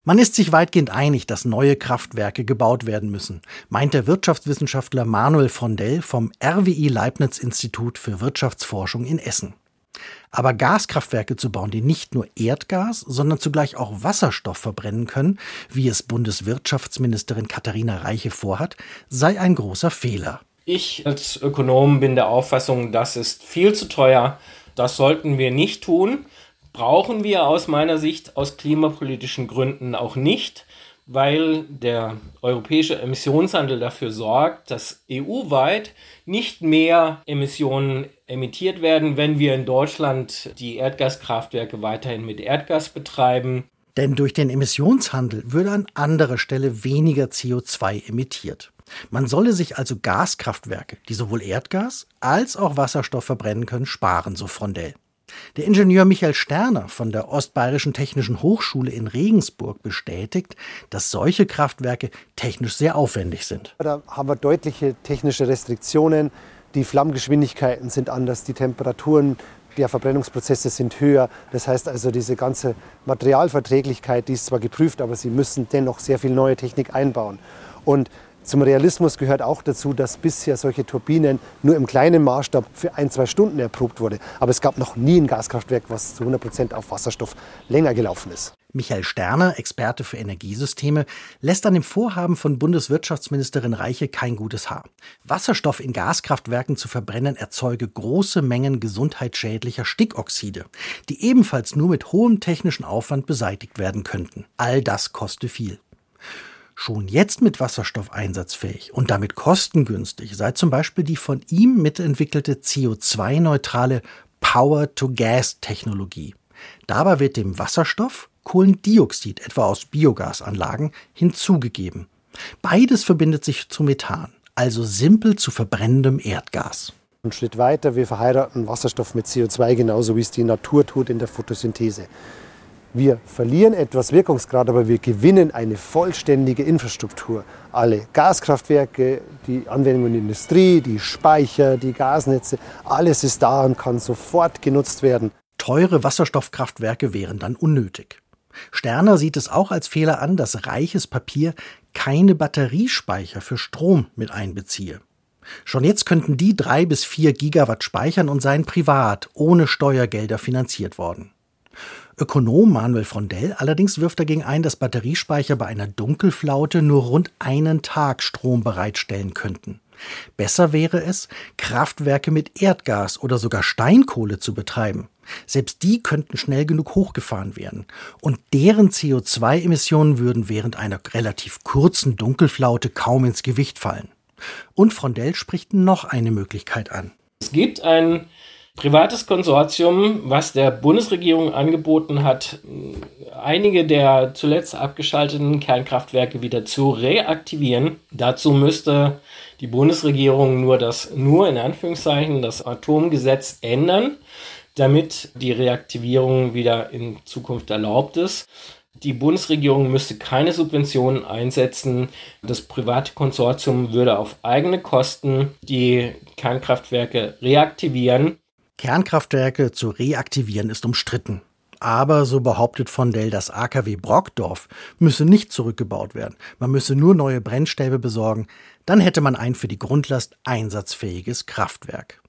Man ist sich weitgehend einig, dass neue Kraftwerke gebaut werden müssen, meint der Wirtschaftswissenschaftler Manuel Frondell vom RWI-Leibniz-Institut für Wirtschaftsforschung in Essen. Aber Gaskraftwerke zu bauen, die nicht nur Erdgas, sondern zugleich auch Wasserstoff verbrennen können, wie es Bundeswirtschaftsministerin Katharina Reiche vorhat, sei ein großer Fehler. Ich als Ökonom bin der Auffassung, das ist viel zu teuer. Das sollten wir nicht tun. Brauchen wir aus meiner Sicht aus klimapolitischen Gründen auch nicht, weil der europäische Emissionshandel dafür sorgt, dass EU-weit nicht mehr Emissionen emittiert werden, wenn wir in Deutschland die Erdgaskraftwerke weiterhin mit Erdgas betreiben. Denn durch den Emissionshandel würde an anderer Stelle weniger CO2 emittiert. Man solle sich also Gaskraftwerke, die sowohl Erdgas als auch Wasserstoff verbrennen können, sparen, so Frondell. Der Ingenieur Michael Sterner von der Ostbayerischen Technischen Hochschule in Regensburg bestätigt, dass solche Kraftwerke technisch sehr aufwendig sind. Da haben wir deutliche technische Restriktionen. Die Flammgeschwindigkeiten sind anders, die Temperaturen der Verbrennungsprozesse sind höher. Das heißt also, diese ganze Materialverträglichkeit, die ist zwar geprüft, aber sie müssen dennoch sehr viel neue Technik einbauen. Und zum Realismus gehört auch dazu, dass bisher solche Turbinen nur im kleinen Maßstab für 1-2 Stunden erprobt wurde. Aber es gab noch nie ein Gaskraftwerk, was zu 100% auf Wasserstoff länger gelaufen ist. Michael Sterner, Experte für Energiesysteme, lässt an dem Vorhaben von Bundeswirtschaftsministerin Reiche kein gutes Haar. Wasserstoff in Gaskraftwerken zu verbrennen erzeuge große Mengen gesundheitsschädlicher Stickoxide, die ebenfalls nur mit hohem technischen Aufwand beseitigt werden könnten. All das koste viel. Schon jetzt mit Wasserstoff einsatzfähig und damit kostengünstig sei zum Beispiel die von ihm mitentwickelte CO2-neutrale Power-to-Gas-Technologie. Dabei wird dem Wasserstoff Kohlendioxid, etwa aus Biogasanlagen, hinzugegeben. Beides verbindet sich zu Methan, also simpel zu verbrennendem Erdgas. Ein Schritt weiter, wir verheiraten Wasserstoff mit CO2, genauso wie es die Natur tut in der Photosynthese. Wir verlieren etwas Wirkungsgrad, aber wir gewinnen eine vollständige Infrastruktur. Alle Gaskraftwerke, die Anwendungen in der Industrie, die Speicher, die Gasnetze, alles ist da und kann sofort genutzt werden. Teure Wasserstoffkraftwerke wären dann unnötig. Sterner sieht es auch als Fehler an, dass Reiches Papier keine Batteriespeicher für Strom mit einbeziehe. Schon jetzt könnten die 3 bis 4 Gigawatt speichern und seien privat, ohne Steuergelder finanziert worden. Ökonom Manuel Frondell allerdings wirft dagegen ein, dass Batteriespeicher bei einer Dunkelflaute nur rund einen Tag Strom bereitstellen könnten. Besser wäre es, Kraftwerke mit Erdgas oder sogar Steinkohle zu betreiben. Selbst die könnten schnell genug hochgefahren werden. Und deren CO2-Emissionen würden während einer relativ kurzen Dunkelflaute kaum ins Gewicht fallen. Und Frondell spricht noch eine Möglichkeit an. Es gibt ein privates Konsortium, was der Bundesregierung angeboten hat, einige der zuletzt abgeschalteten Kernkraftwerke wieder zu reaktivieren. Dazu müsste die Bundesregierung nur in Anführungszeichen das Atomgesetz ändern, damit die Reaktivierung wieder in Zukunft erlaubt ist. Die Bundesregierung müsste keine Subventionen einsetzen. Das private Konsortium würde auf eigene Kosten die Kernkraftwerke reaktivieren. Kernkraftwerke zu reaktivieren ist umstritten. Aber, so behauptet Frondell, das AKW Brockdorf müsse nicht zurückgebaut werden. Man müsse nur neue Brennstäbe besorgen. Dann hätte man ein für die Grundlast einsatzfähiges Kraftwerk.